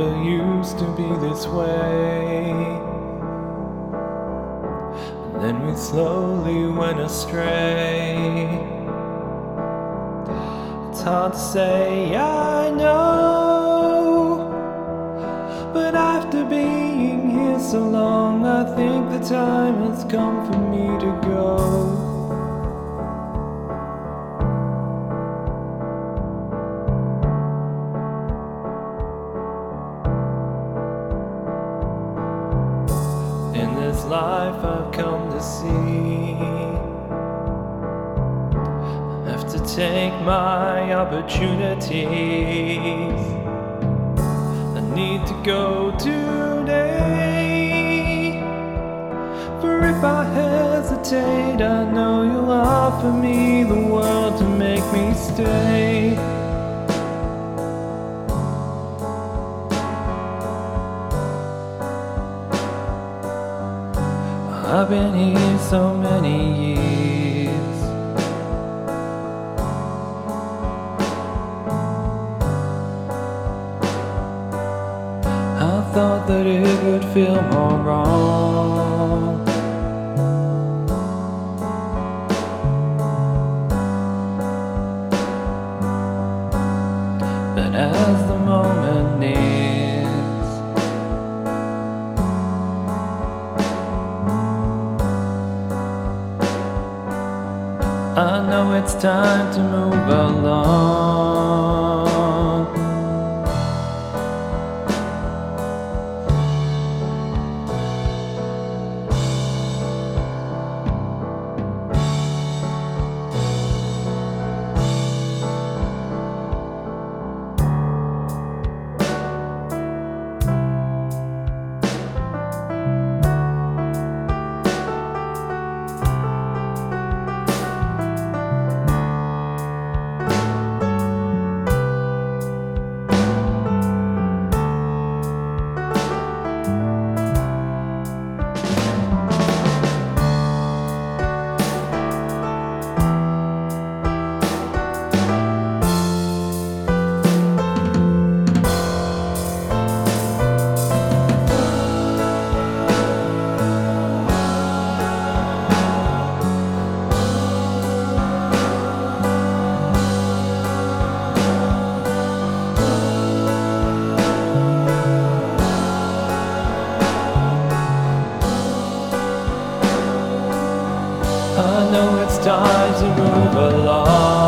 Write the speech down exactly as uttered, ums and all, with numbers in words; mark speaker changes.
Speaker 1: never used to be this way. And then we slowly went astray. It's hard to say, I know, but after being here so long, I think the time has come for me to go. In this life I've come to see, I have to take my opportunities. I need to go today, for if I hesitate, I know you'll offer me the world to make me stay. I've been here so many years, I thought that it would feel more wrong, but as the moment nears, I know it's time to move along. I know it's time to move along.